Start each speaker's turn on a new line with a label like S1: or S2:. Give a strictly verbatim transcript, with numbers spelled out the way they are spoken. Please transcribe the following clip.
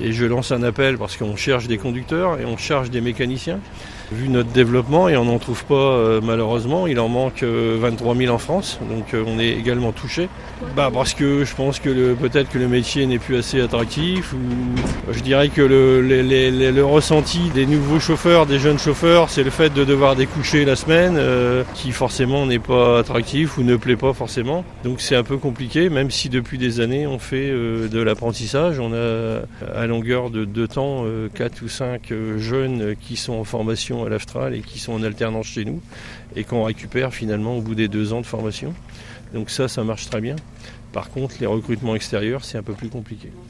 S1: Et je lance un appel parce qu'on cherche des conducteurs et on cherche des mécaniciens. Vu notre développement, et on n'en trouve pas euh, malheureusement, il en manque euh, vingt-trois mille en France, donc euh, on est également touché. Bah, parce que je pense que le, peut-être que le métier n'est plus assez attractif, ou je dirais que le, les, les, le ressenti des nouveaux chauffeurs, des jeunes chauffeurs, c'est le fait de devoir découcher la semaine, euh, qui forcément n'est pas attractif ou ne plaît pas forcément. Donc c'est un peu compliqué, même si depuis des années on fait euh, de l'apprentissage. On a à longueur de deux temps euh, quatre ou cinq euh, jeunes qui sont en formation à l'Astral et qui sont en alternance chez nous et qu'on récupère finalement au bout des deux ans de formation. Donc ça, ça marche très bien. Par contre, les recrutements extérieurs, c'est un peu plus compliqué.